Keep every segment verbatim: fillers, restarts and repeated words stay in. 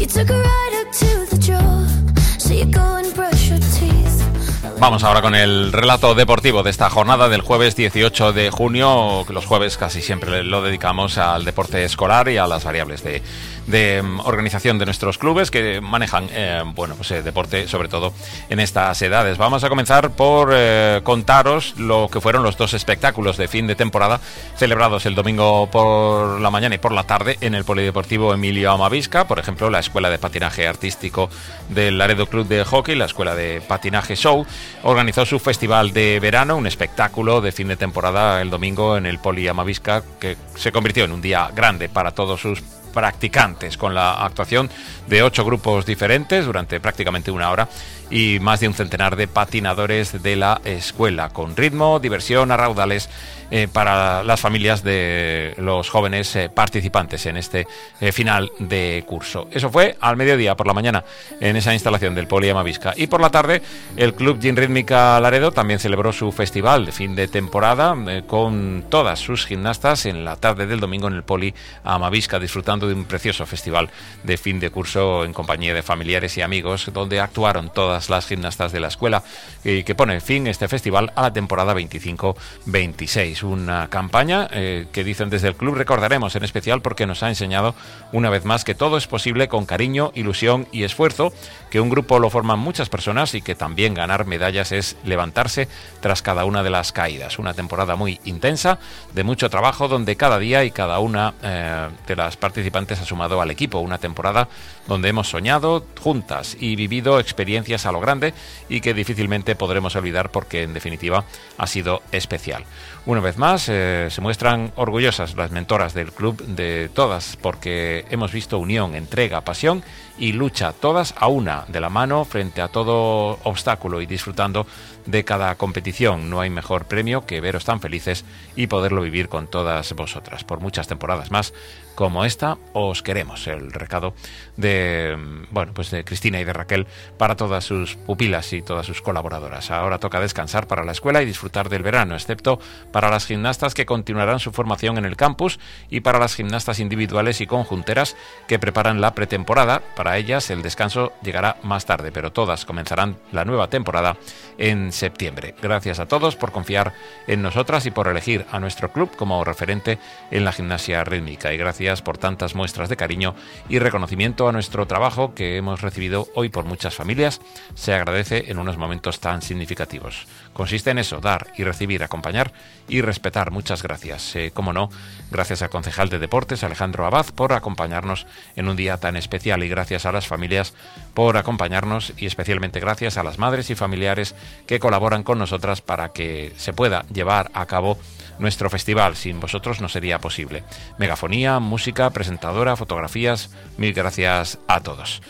Vamos ahora con el relato deportivo de esta jornada del jueves dieciocho de junio. Los jueves casi siempre lo dedicamos al deporte escolar y a las variables de, de organización de nuestros clubes que manejan eh, bueno, pues, eh, deporte, sobre todo en estas edades. Vamos a comenzar por eh, contaros lo que fueron los dos espectáculos de fin de temporada celebrados el domingo por la mañana y por la tarde en el Polideportivo Emilio Amavisca. Por ejemplo, la Escuela de Patinaje Artístico del Laredo Club de Hockey, la Escuela de Patinaje Show, organizó su festival de verano, un espectáculo de fin de temporada el domingo en el Poli Amavisca, que se convirtió en un día grande para todos sus practicantes, con la actuación de ocho grupos diferentes durante prácticamente una hora y más de un centenar de patinadores de la escuela, con ritmo, diversión a raudales eh, para las familias de los jóvenes eh, participantes en este eh, final de curso. Eso fue al mediodía, por la mañana, en esa instalación del Poli Amavisca. Y por la tarde, el Club Gym Rítmica Laredo también celebró su festival de fin de temporada eh, con todas sus gimnastas en la tarde del domingo en el Poli Amavisca, disfrutando de un precioso festival de fin de curso en compañía de familiares y amigos, donde actuaron todas las gimnastas de la escuela y que pone fin este festival a la temporada veinticinco veintiséis. Una campaña eh, que dicen desde el club recordaremos en especial porque nos ha enseñado una vez más que todo es posible con cariño, ilusión y esfuerzo, que un grupo lo forman muchas personas y que también ganar medallas es levantarse tras cada una de las caídas. Una temporada muy intensa, de mucho trabajo, donde cada día y cada una eh, de las participantes ha sumado al equipo. Una temporada donde hemos soñado juntas y vivido experiencias a lo grande y que difícilmente podremos olvidar porque en definitiva ha sido especial. Una vez más eh, se muestran orgullosas las mentoras del club de todas porque hemos visto unión, entrega, pasión y lucha, todas a una, de la mano frente a todo obstáculo y disfrutando de cada competición. No hay mejor premio que veros tan felices y poderlo vivir con todas vosotras. Por muchas temporadas más como esta, os queremos. El recado de, bueno, pues de Cristina y de Raquel para todas sus pupilas y todas sus colaboradoras. Ahora toca descansar para la escuela y disfrutar del verano, excepto para las gimnastas que continuarán su formación en el campus y para las gimnastas individuales y conjunteras que preparan la pretemporada. Para ellas el descanso llegará más tarde, pero todas comenzarán la nueva temporada en septiembre. Gracias a todos por confiar en nosotras y por elegir a nuestro club como referente en la gimnasia rítmica, y gracias por tantas muestras de cariño y reconocimiento a nuestro trabajo que hemos recibido hoy por muchas familias. Se agradece en unos momentos tan significativos. Consiste en eso, dar y recibir, acompañar y respetar. Muchas gracias. Eh, como no, gracias al concejal de Deportes, Alejandro Abad, por acompañarnos en un día tan especial, y gracias a las familias por acompañarnos, y especialmente gracias a las madres y familiares que colaboran con nosotras para que se pueda llevar a cabo nuestro festival. Sin vosotros no sería posible. Megafonía, música, presentadora, fotografías, mil gracias a todos.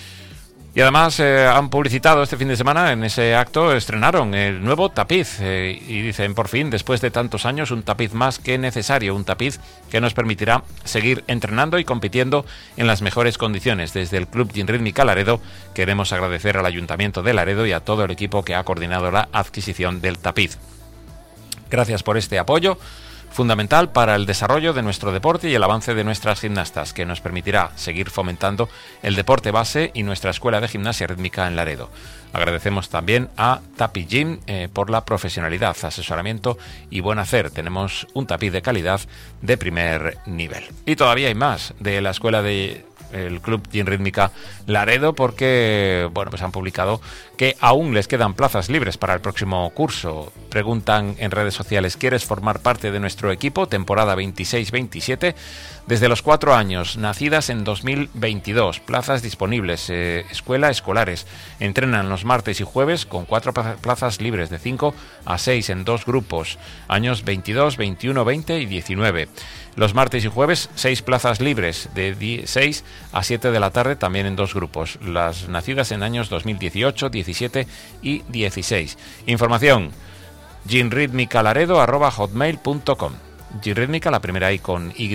Y además eh, han publicitado este fin de semana, en ese acto estrenaron el nuevo tapiz eh, y dicen, por fin, después de tantos años, un tapiz más que necesario, un tapiz que nos permitirá seguir entrenando y compitiendo en las mejores condiciones. Desde el Club Gym Rítmica Laredo queremos agradecer al Ayuntamiento de Laredo y a todo el equipo que ha coordinado la adquisición del tapiz. Gracias por este apoyo fundamental para el desarrollo de nuestro deporte y el avance de nuestras gimnastas, que nos permitirá seguir fomentando el deporte base y nuestra escuela de gimnasia rítmica en Laredo. Agradecemos también a Tapi Gym eh, por la profesionalidad, asesoramiento y buen hacer. Tenemos un tapiz de calidad de primer nivel. Y todavía hay más de la escuela de el Club Gym Rítmica Laredo, porque bueno, pues han publicado que aún les quedan plazas libres para el próximo curso. Preguntan en redes sociales: ¿quieres formar parte de nuestro equipo? Temporada veintiséis veintisiete, desde los cuatro años, nacidas en dos mil veintidós. Plazas disponibles, eh, escuela escolares. Entrenan los martes y jueves con cuatro plazas libres, de cinco a seis en dos grupos, años veintidós, veintiuno, veinte y diecinueve. Los martes y jueves, seis plazas libres, de seis a siete de la tarde, también en dos grupos. Las nacidas en años dos mil dieciocho, diecisiete y dieciséis. Información: gymrítmicalaredo arroba hotmail punto com. Gymrítmica, la primera I con Y,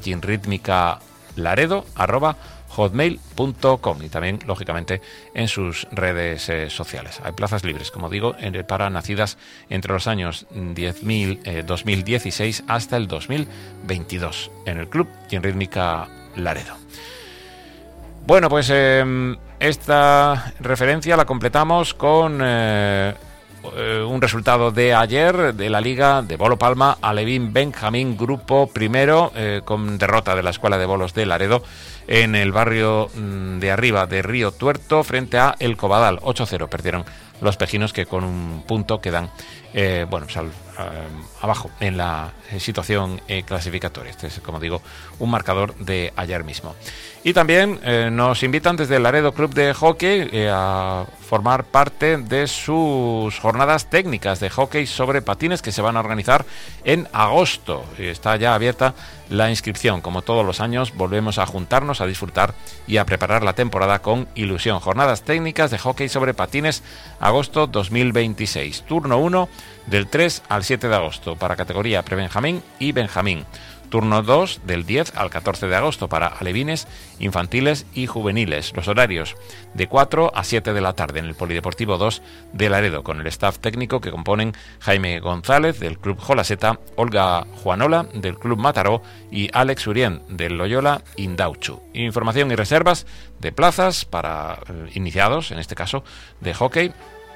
gymrítmicalaredo arroba hotmail punto com, y también, lógicamente, en sus redes eh, sociales. Hay plazas libres, como digo, en, para nacidas entre los años diez mil, eh, dos mil dieciséis hasta el dos mil veintidós en el Club Gym Rítmica Laredo. Bueno, pues eh, esta referencia la completamos con eh, un resultado de ayer de la Liga de Bolo Palma Alevín Benjamín Grupo Primero, eh, con derrota de la Escuela de Bolos de Laredo en el barrio de arriba de Río Tuerto frente a El Cobadal. ocho cero perdieron los pejinos, que con un punto quedan eh, bueno, pues al, eh, abajo en la situación eh, clasificatoria. Este es, como digo, un marcador de ayer mismo. Y también eh, nos invitan desde el Laredo Club de Hockey eh, a formar parte de sus jornadas técnicas de hockey sobre patines que se van a organizar en agosto. Está ya abierta la inscripción. Como todos los años, volvemos a juntarnos, a disfrutar y a preparar la temporada con ilusión. Jornadas técnicas de hockey sobre patines, agosto dos mil veintiséis. Turno uno del tres al siete de agosto para categoría prebenjamín y benjamín. Turno dos del diez al catorce de agosto para alevines, infantiles y juveniles. Los horarios de cuatro a siete de la tarde en el Polideportivo dos de Laredo, con el staff técnico que componen Jaime González del Club Jolaseta, Olga Juanola del Club Mataró y Alex Urien del Loyola Indauchu. Información y reservas de plazas para eh, iniciados, en este caso, de hockey,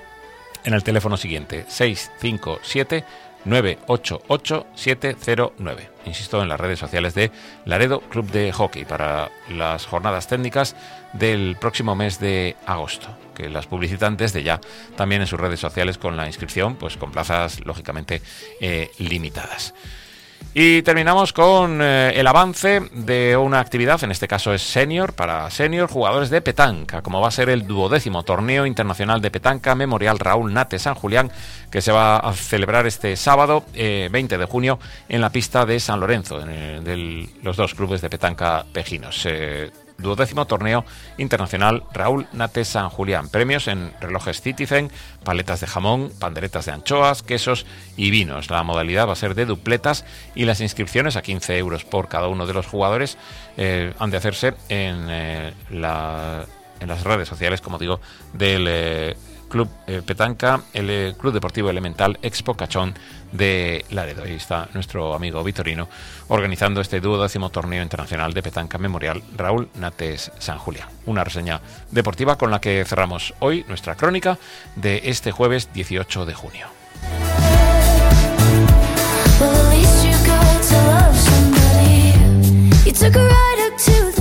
en el teléfono siguiente: seis cinco siete nueve ocho ocho siete cero nueve. Insisto, en las redes sociales de Laredo Club de Hockey para las jornadas técnicas del próximo mes de agosto, que las publicitan desde ya también en sus redes sociales con la inscripción, pues con plazas lógicamente eh, limitadas. Y terminamos con eh, el avance de una actividad, en este caso es senior, para senior jugadores de petanca, como va a ser el duodécimo torneo internacional de petanca Memorial Raúl Nate San Julián, que se va a celebrar este sábado eh, veinte de junio en la pista de San Lorenzo, en el, de los dos clubes de petanca pejinos. Eh, duodécimo torneo internacional Raúl Nate San Julián. Premios en relojes Citizen, paletas de jamón, panderetas de anchoas, quesos y vinos. La modalidad va a ser de dupletas y las inscripciones a quince euros por cada uno de los jugadores eh, han de hacerse en, eh, la, en las redes sociales, como digo, del eh, Club eh, Petanca, el eh, Club Deportivo Elemental Expo Cachón de Laredo. Ahí está nuestro amigo Vitorino organizando este duodécimo torneo internacional de petanca Memorial Raúl Nates San Julián. Una reseña deportiva con la que cerramos hoy nuestra crónica de este jueves dieciocho de junio. Well,